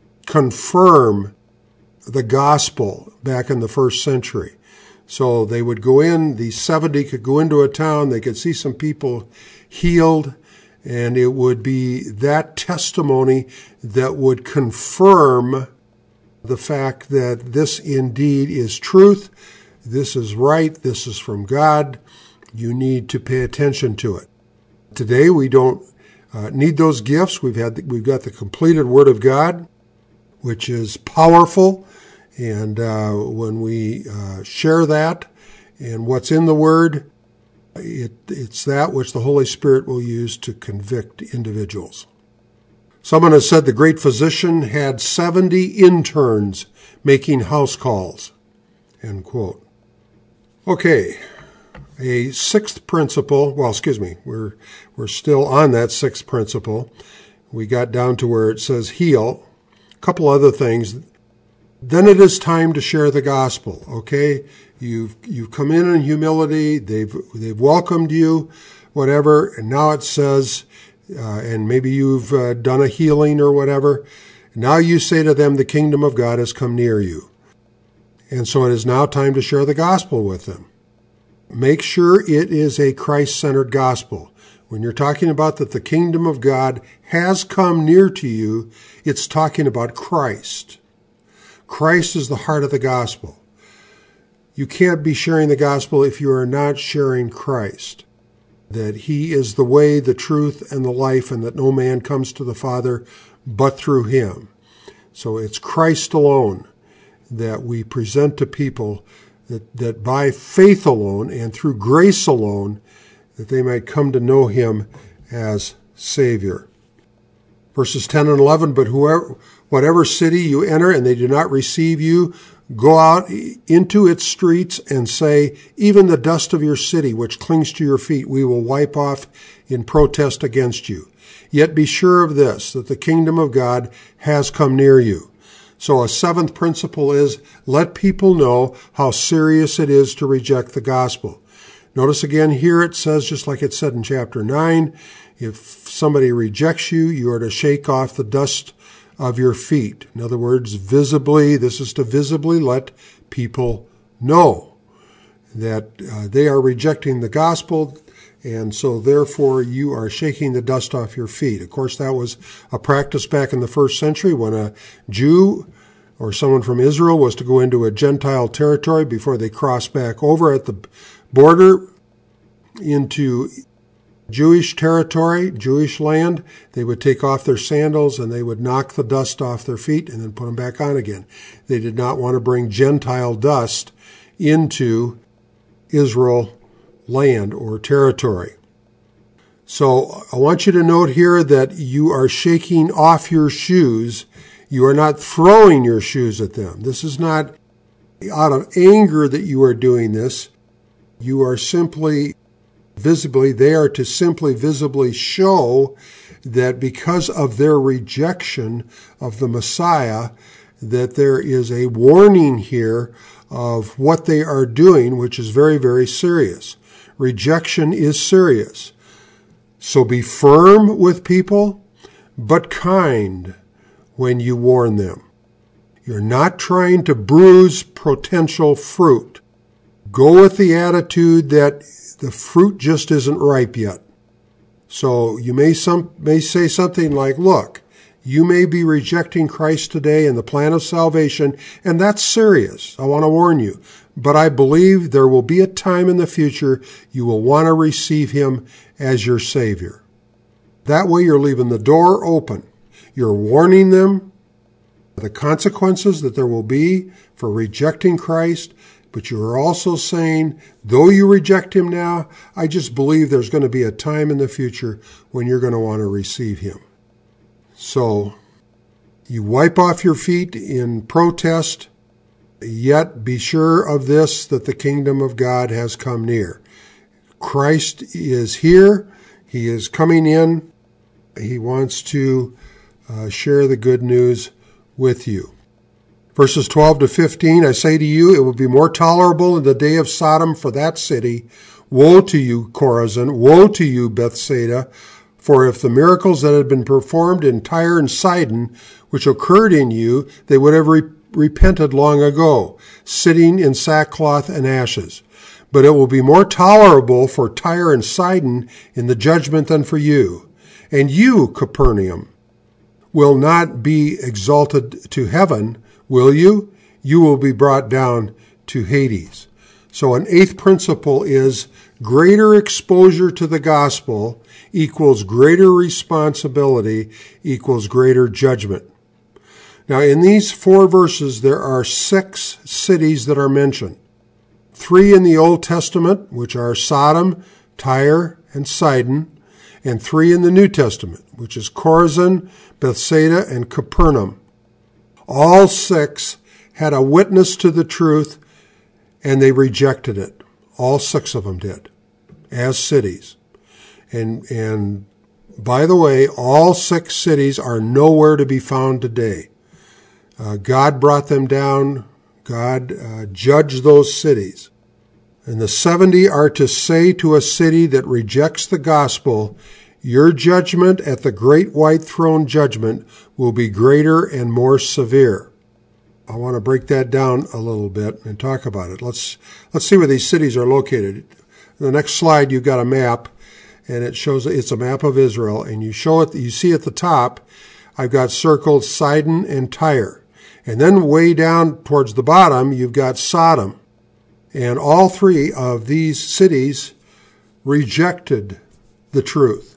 confirm the gospel back in the first century. So they would go in, the seventy could go into a town, they could see some people healed, and it would be that testimony that would confirm the fact that this indeed is truth, this is right, this is from God, you need to pay attention to it. Today we don't uh, need those gifts. We've had the, we've got the completed Word of God, which is powerful. And uh, when we uh, share that and what's in the Word, it, it's that which the Holy Spirit will use to convict individuals. Someone has said the great physician had seventy interns making house calls, end quote. Okay, a sixth principle, well, excuse me, we're, we're still on that sixth principle. We got down to where it says heal. A couple other things. Then it is time to share the gospel, okay? You've you've come in in humility, they've they've welcomed you, whatever, and now it says, uh, and maybe you've uh, done a healing or whatever, now you say to them, the kingdom of God has come near you. And so it is now time to share the gospel with them. Make sure it is a Christ-centered gospel. When you're talking about that the kingdom of God has come near to you, it's talking about Christ. Christ is the heart of the gospel. You can't be sharing the gospel if you are not sharing Christ, that he is the way, the truth, and the life, and that no man comes to the Father but through him. So it's Christ alone that we present to people, that, that by faith alone and through grace alone, that they might come to know him as Savior. Verses ten and eleven, but whoever, whatever city you enter and they do not receive you, go out into its streets and say, even the dust of your city, which clings to your feet, we will wipe off in protest against you. Yet be sure of this, that the kingdom of God has come near you. So a seventh principle is, let people know how serious it is to reject the gospel. Notice again here it says, just like it said in chapter nine, if somebody rejects you, you are to shake off the dust of your feet. In other words, visibly, this is to visibly let people know that uh, they are rejecting the gospel, and so therefore you are shaking the dust off your feet. Of course, that was a practice back in the first century when a Jew or someone from Israel was to go into a Gentile territory before they crossed back over at the border into Jewish territory, Jewish land. They would take off their sandals and they would knock the dust off their feet and then put them back on again. They did not want to bring Gentile dust into Israel land or territory. So I want you to note here that you are shaking off your shoes. You are not throwing your shoes at them. This is not out of anger that you are doing this. You are simply visibly, they are to simply visibly show that because of their rejection of the Messiah, that there is a warning here of what they are doing, which is very, very serious. Rejection is serious. So be firm with people, but kind when you warn them. You're not trying to bruise potential fruit. Go with the attitude that the fruit just isn't ripe yet. So you may some may say something like, look, you may be rejecting Christ today and the plan of salvation, and that's serious. I want to warn you. But I believe there will be a time in the future you will want to receive him as your Savior. That way you're leaving the door open. You're warning them the consequences that there will be for rejecting Christ, but you are also saying, though you reject him now, I just believe there's going to be a time in the future when you're going to want to receive him. So you wipe off your feet in protest, yet be sure of this, that the kingdom of God has come near. Christ is here. He is coming in. He wants to uh, share the good news with you. Verses twelve to fifteen, I say to you, it will be more tolerable in the day of Sodom for that city. Woe to you, Chorazin! Woe to you, Bethsaida! For if the miracles that had been performed in Tyre and Sidon, which occurred in you, they would have re- repented long ago, sitting in sackcloth and ashes. But it will be more tolerable for Tyre and Sidon in the judgment than for you. And you, Capernaum, will not be exalted to heaven, will you? You will be brought down to Hades. So an eighth principle is greater exposure to the gospel equals greater responsibility equals greater judgment. Now in these four verses there are six cities that are mentioned. Three in the Old Testament, which are Sodom, Tyre, and Sidon, and three in the New Testament, which is Chorazin, Bethsaida, and Capernaum. All six had a witness to the truth, and they rejected it. All six of them did, as cities. And, and by the way, all six cities are nowhere to be found today. Uh, God brought them down. God uh, judged those cities. And the seventy are to say to a city that rejects the gospel, your judgment at the great white throne judgment will be greater and more severe. I want to break that down a little bit and talk about it. Let's let's see where these cities are located. In the next slide, you've got a map, and it shows it's a map of Israel, and you show it. You see at the top, I've got circled Sidon and Tyre, and then way down towards the bottom, you've got Sodom. And all three of these cities rejected the truth.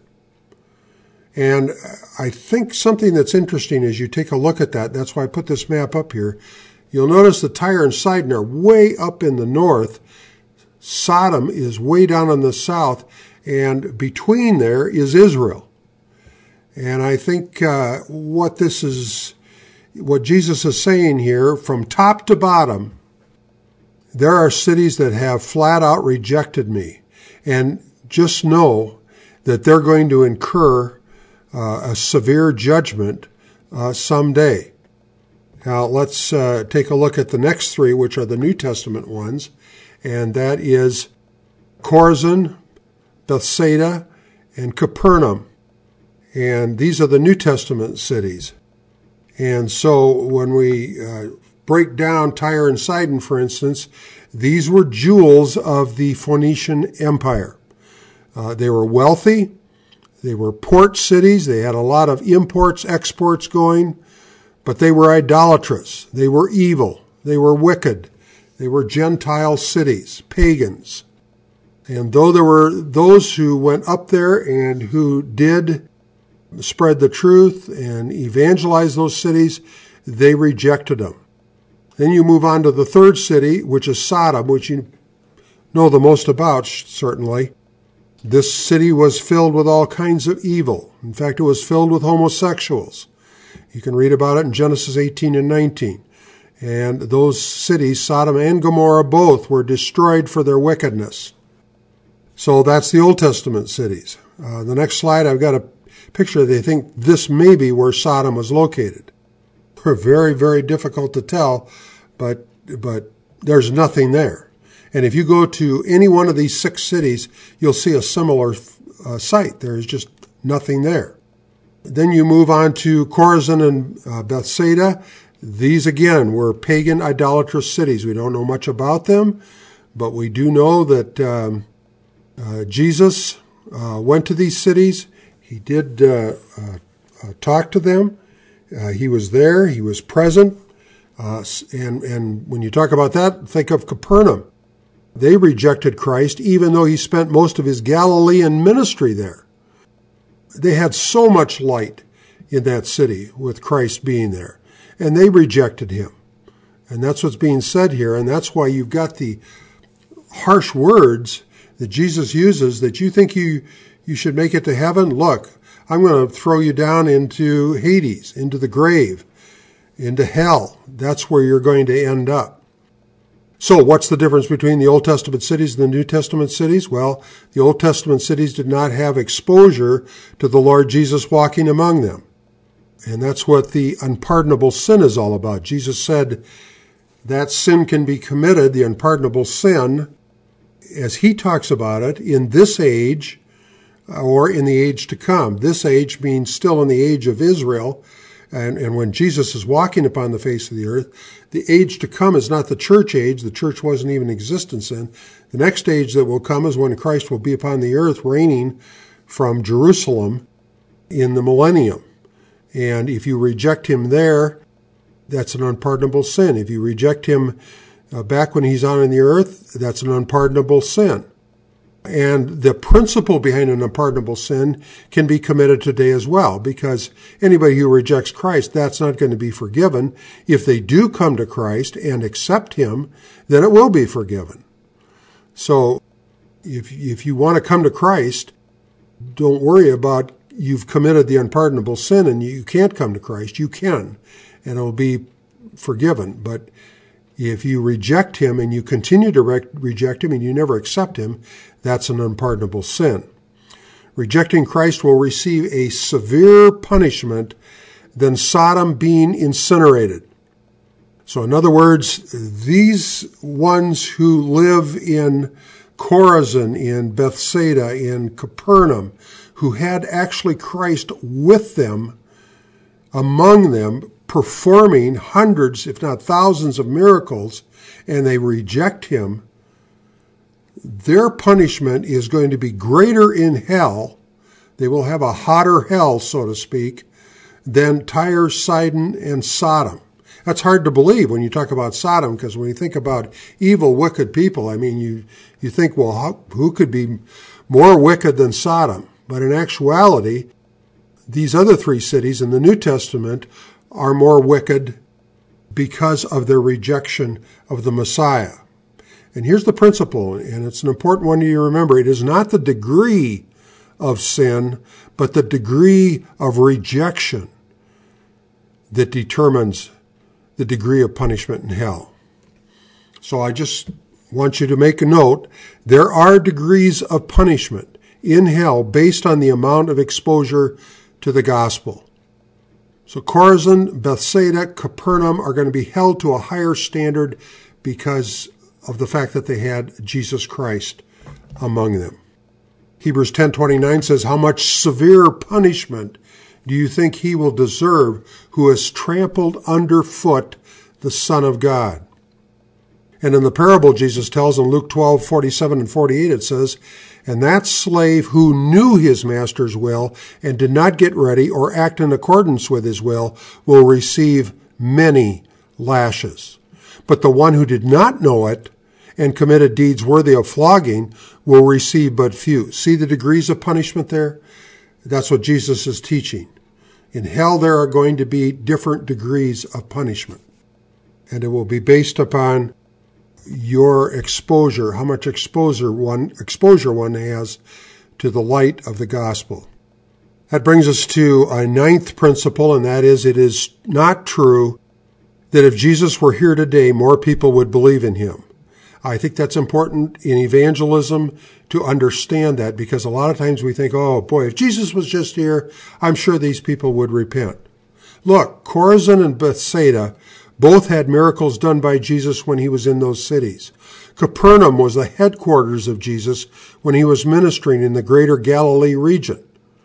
And I think something that's interesting as you take a look at that, that's why I put this map up here, you'll notice that Tyre and Sidon are way up in the north. Sodom is way down in the south, and between there is Israel. And I think uh, what this is, what Jesus is saying here, from top to bottom, there are cities that have flat out rejected me. And just know that they're going to incur uh, a severe judgment uh, someday. Now let's uh, take a look at the next three, which are the New Testament ones. And that is Chorazin, Bethsaida, and Capernaum. And these are the New Testament cities. And so when we uh, break down Tyre and Sidon, for instance, these were jewels of the Phoenician Empire. Uh, they were wealthy. They were port cities. They had a lot of imports, exports going, but they were idolatrous. They were evil. They were wicked. They were Gentile cities, pagans. And though there were those who went up there and who did spread the truth and evangelize those cities, they rejected them. Then you move on to the third city, which is Sodom, which you know the most about, certainly. This city was filled with all kinds of evil. In fact, it was filled with homosexuals. You can read about it in Genesis eighteen and nineteen. And those cities, Sodom and Gomorrah, both were destroyed for their wickedness. So that's the Old Testament cities. Uh, the next slide, I've got a picture, they think this may be where Sodom was located. Very, very difficult to tell, but but there's nothing there. And if you go to any one of these six cities, you'll see a similar uh, site. There's just nothing there. Then you move on to Chorazin and uh, Bethsaida. These, again, were pagan, idolatrous cities. We don't know much about them, but we do know that um, uh, Jesus uh, went to these cities. He did uh, uh, uh, talk to them. Uh, he was there. He was present. Uh, and, and when you talk about that, think of Capernaum. They rejected Christ, even though he spent most of his Galilean ministry there. They had so much light in that city with Christ being there, and they rejected him. And that's what's being said here, and that's why you've got the harsh words that Jesus uses, that you think you, you should make it to heaven. Look, I'm going to throw you down into Hades, into the grave, into hell. That's where you're going to end up. So what's the difference between the Old Testament cities and the New Testament cities? Well, the Old Testament cities did not have exposure to the Lord Jesus walking among them. And that's what the unpardonable sin is all about. Jesus said that sin can be committed, the unpardonable sin, as he talks about it, in this age or in the age to come. This age means still in the age of Israel. And, and when Jesus is walking upon the face of the earth, the age to come is not the church age. The church wasn't even in existence then. The next age that will come is when Christ will be upon the earth reigning from Jerusalem in the millennium. And if you reject him there, that's an unpardonable sin. If you reject him uh, back when he's on the earth, that's an unpardonable sin. And the principle behind an unpardonable sin can be committed today as well, because anybody who rejects Christ, that's not going to be forgiven. If they do come to Christ and accept him, then it will be forgiven. So if, if you want to come to Christ, don't worry about you've committed the unpardonable sin and you can't come to Christ. You can, and it will be forgiven. But if you reject him and you continue to re- reject him and you never accept him, that's an unpardonable sin. Rejecting Christ will receive a severe punishment than Sodom being incinerated. So in other words, these ones who live in Chorazin, in Bethsaida, in Capernaum, who had actually Christ with them, among them, performing hundreds, if not thousands of miracles, and they reject him, their punishment is going to be greater in hell. They will have a hotter hell, so to speak, than Tyre, Sidon, and Sodom. That's hard to believe when you talk about Sodom, because when you think about evil, wicked people, I mean, you, you think, well, how, who could be more wicked than Sodom? But in actuality, these other three cities in the New Testament are more wicked because of their rejection of the Messiah. And here's the principle, and it's an important one to remember. It is not the degree of sin, but the degree of rejection that determines the degree of punishment in hell. So I just want you to make a note. There are degrees of punishment in hell based on the amount of exposure to the gospel. So Chorazin, Bethsaida, Capernaum are going to be held to a higher standard because of the fact that they had Jesus Christ among them. Hebrews ten twenty-nine says, how much severe punishment do you think he will deserve who has trampled underfoot the Son of God? And in the parable Jesus tells in Luke twelve forty-seven and forty-eight, it says, and that slave who knew his master's will and did not get ready or act in accordance with his will will receive many lashes. But the one who did not know it and committed deeds worthy of flogging will receive but few. See the degrees of punishment there? That's what Jesus is teaching. In hell, there are going to be different degrees of punishment. And it will be based upon your exposure, how much exposure one, exposure one has to the light of the gospel. That brings us to a ninth principle, and that is, it is not true that if Jesus were here today, more people would believe in him. I think that's important in evangelism to understand that, because a lot of times we think, oh boy, if Jesus was just here, I'm sure these people would repent. Look, Chorazin and Bethsaida both had miracles done by Jesus when he was in those cities. Capernaum was the headquarters of Jesus when he was ministering in the greater Galilee region.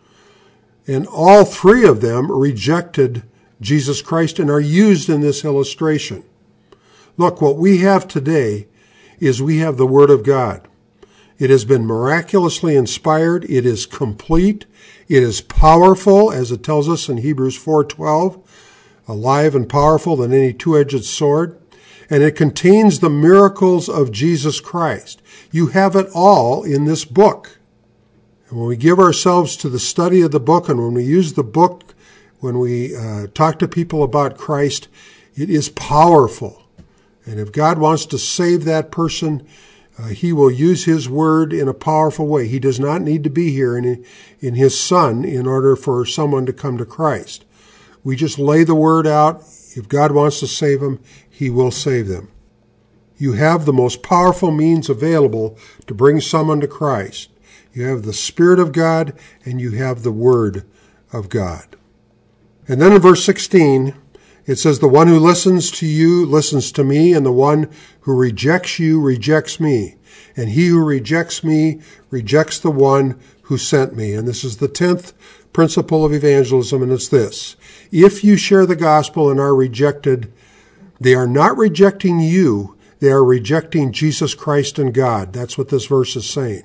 And all three of them rejected Jesus Christ and are used in this illustration. Look, what we have today is we have the Word of God. It has been miraculously inspired. It is complete. It is powerful, as it tells us in Hebrews four twelve, alive and powerful than any two-edged sword. And it contains the miracles of Jesus Christ. You have it all in this book. And when we give ourselves to the study of the book, and when we use the book, when we uh, talk to people about Christ, it is powerful. And if God wants to save that person, uh, he will use his word in a powerful way. He does not need to be here in, in his Son in order for someone to come to Christ. We just lay the word out. If God wants to save them, he will save them. You have the most powerful means available to bring someone to Christ. You have the Spirit of God, and you have the Word of God. And then in verse sixteen, it says, the one who listens to you listens to me, and the one who rejects you rejects me. And he who rejects me rejects the one who sent me. And this is the tenth principle of evangelism, and it's this. If you share the gospel and are rejected, they are not rejecting you, they are rejecting Jesus Christ and God. That's what this verse is saying.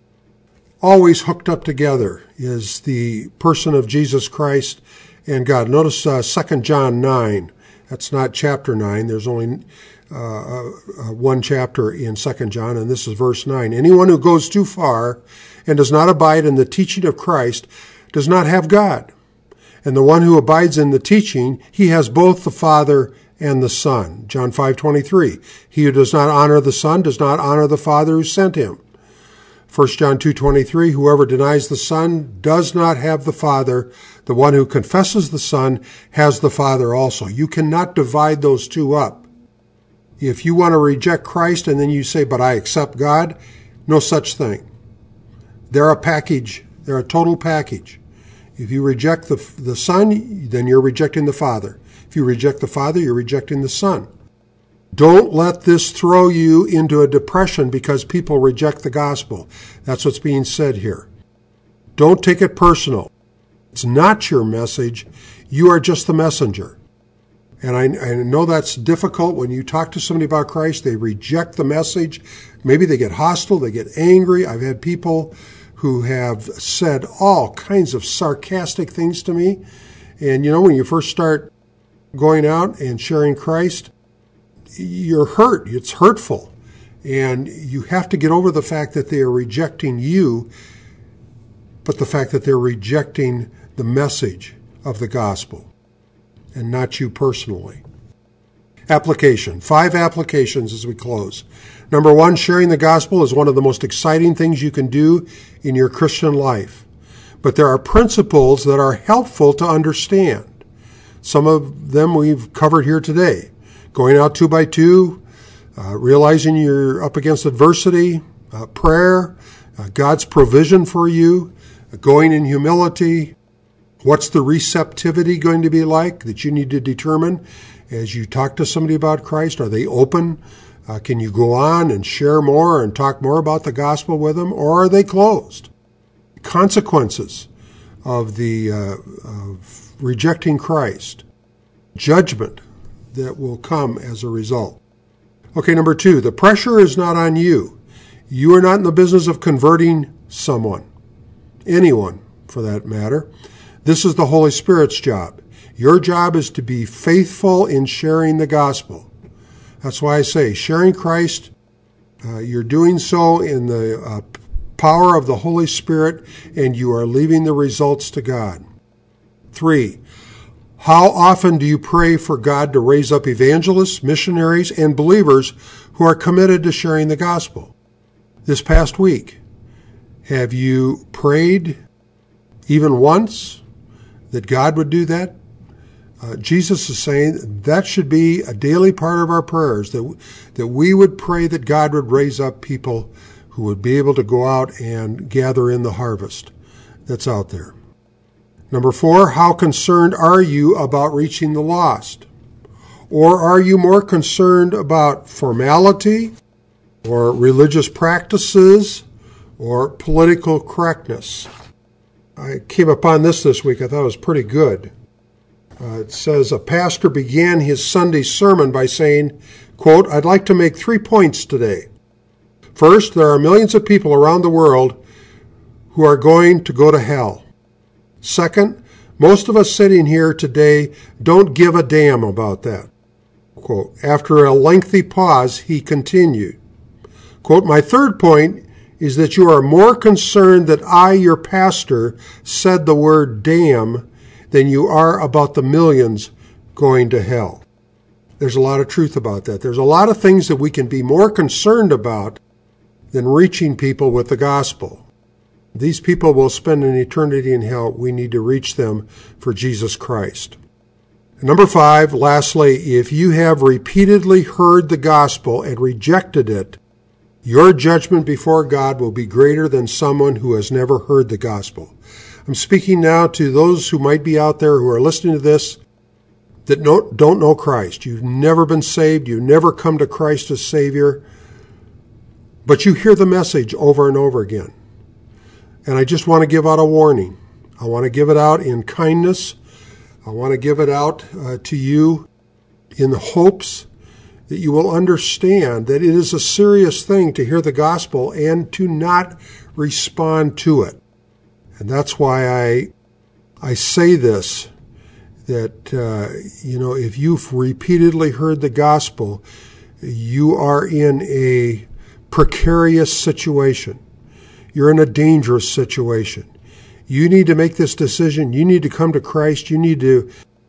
Always hooked up together is the person of Jesus Christ and God. Notice uh, Second John nine. That's not chapter nine. There's only uh, uh, one chapter in Second John, and this is verse nine. Anyone who goes too far and does not abide in the teaching of Christ does not have God. And the one who abides in the teaching, he has both the Father and the Son. John five twenty-three. He who does not honor the Son does not honor the Father who sent him. First John two twenty-three. Whoever denies the Son does not have the Father. The one who confesses the Son has the Father also. You cannot divide those two up. If you want to reject Christ and then you say, but I accept God, no such thing. They're a package. They're a total package. If you reject the, the Son, then you're rejecting the Father. If you reject the Father, you're rejecting the Son. Don't let this throw you into a depression because people reject the gospel. That's what's being said here. Don't take it personal. It's not your message. You are just the messenger. And I, I know that's difficult when you talk to somebody about Christ. They reject the message. Maybe they get hostile. They get angry. I've had people who have said all kinds of sarcastic things to me. And you know, when you first start going out and sharing Christ, you're hurt. It's hurtful. And you have to get over the fact that they are rejecting you, but the fact that they're rejecting the message of the gospel and not you personally. Application. Five applications as we close. Number one, sharing the gospel is one of the most exciting things you can do in your Christian life. But there are principles that are helpful to understand. Some of them we've covered here today. Going out two by two, uh, realizing you're up against adversity, uh, prayer, uh, God's provision for you, uh, going in humility. What's the receptivity going to be like that you need to determine as you talk to somebody about Christ? Are they open? Uh, can you go on and share more and talk more about the gospel with them, or are they closed? Consequences of the uh, of rejecting Christ, judgment that will come as a result. Okay, number two, the pressure is not on you. You are not in the business of converting someone, anyone for that matter. This is the Holy Spirit's job. Your job is to be faithful in sharing the gospel. That's why I say sharing Christ, uh, you're doing so in the uh, power of the Holy Spirit, and you are leaving the results to God. Three, how often do you pray for God to raise up evangelists, missionaries, and believers who are committed to sharing the gospel? This past week, have you prayed even once that God would do that? Uh, Jesus is saying that should be a daily part of our prayers, that, that we would pray that God would raise up people who would be able to go out and gather in the harvest that's out there. Number four, how concerned are you about reaching the lost? Or are you more concerned about formality or religious practices or political correctness? I came upon this this week. I thought it was pretty good. Uh, it says, a pastor began his Sunday sermon by saying, quote, I'd like to make three points today. First, there are millions of people around the world who are going to go to hell. Second, most of us sitting here today don't give a damn about that. Quote, after a lengthy pause, he continued, quote, my third point is that you are more concerned that I, your pastor, said the word damn than you are about the millions going to hell. There's a lot of truth about that. There's a lot of things that we can be more concerned about than reaching people with the gospel. These people will spend an eternity in hell. We need to reach them for Jesus Christ. Number five, lastly, if you have repeatedly heard the gospel and rejected it, your judgment before God will be greater than someone who has never heard the gospel. I'm speaking now to those who might be out there who are listening to this that don't know Christ. You've never been saved. You've never come to Christ as Savior. But you hear the message over and over again. And I just want to give out a warning. I want to give it out in kindness. I want to give it out uh, to you in the hopes that you will understand that it is a serious thing to hear the gospel and to not respond to it. And that's why I I say this, that, uh, you know, if you've repeatedly heard the gospel, you are in a precarious situation. You're in a dangerous situation. You need to make this decision. You need to come to Christ. You need to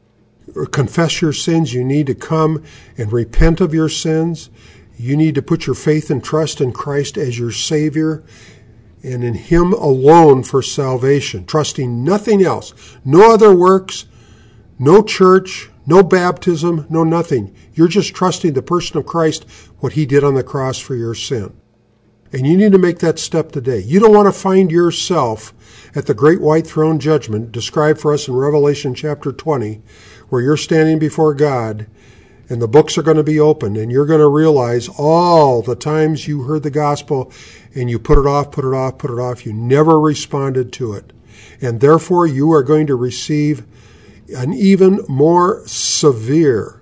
confess your sins. You need to come and repent of your sins. You need to put your faith and trust in Christ as your Savior and in Him alone for salvation, trusting nothing else, no other works, no church, no baptism, no nothing. You're just trusting the person of Christ, what He did on the cross for your sin. And you need to make that step today. You don't want to find yourself at the great white throne judgment described for us in Revelation chapter twenty, where you're standing before God and the books are going to be opened and you're going to realize all the times you heard the gospel and you put it off, put it off, put it off. You never responded to it. And therefore you are going to receive an even more severe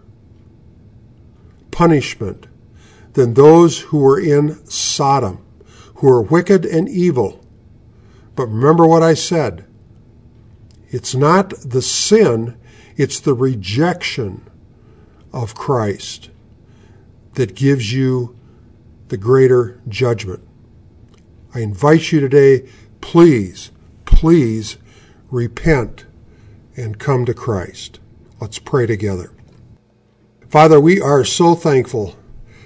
punishment than those who were in Sodom, who are wicked and evil. But remember what I said. It's not the sin, it's the rejection of Christ that gives you the greater judgment. I invite you today, please, please repent and come to Christ. Let's pray together. Father, we are so thankful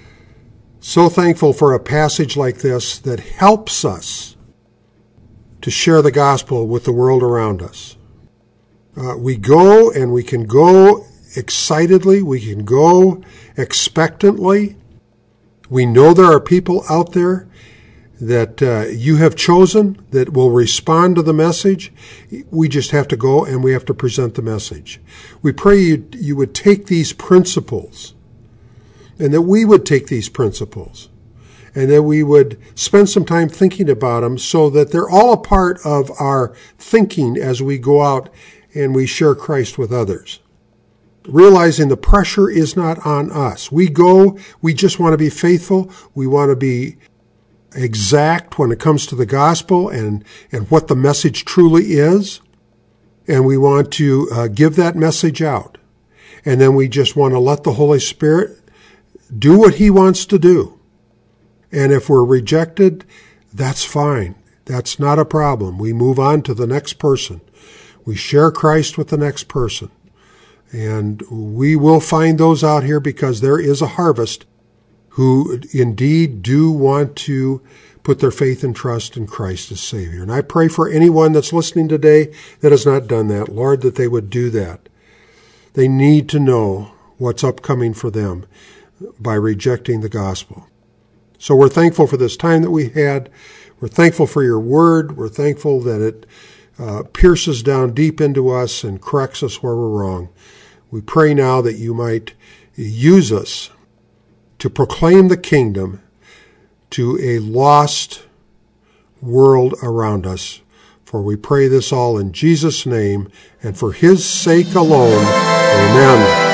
So thankful for a passage like this that helps us to share the gospel with the world around us. Uh, we go and we can go excitedly. We can go expectantly. We know there are people out there that uh, you have chosen that will respond to the message. We just have to go and we have to present the message. We pray you, you would take these principles and that we would take these principles and that we would spend some time thinking about them so that they're all a part of our thinking as we go out and we share Christ with others. Realizing the pressure is not on us. We go, we just want to be faithful. We want to be exact when it comes to the gospel and, and what the message truly is. And we want to uh, give that message out. And then we just want to let the Holy Spirit do what He wants to do. And if we're rejected, that's fine. That's not a problem. We move on to the next person. We share Christ with the next person. And we will find those out here because there is a harvest who indeed do want to put their faith and trust in Christ as Savior. And I pray for anyone that's listening today that has not done that, Lord, that they would do that. They need to know what's upcoming for them by rejecting the gospel. So we're thankful for this time that we had. We're thankful for your word. We're thankful that it uh, pierces down deep into us and corrects us where we're wrong. We pray now that you might use us to proclaim the kingdom to a lost world around us. For we pray this all in Jesus' name and for his sake alone. Amen.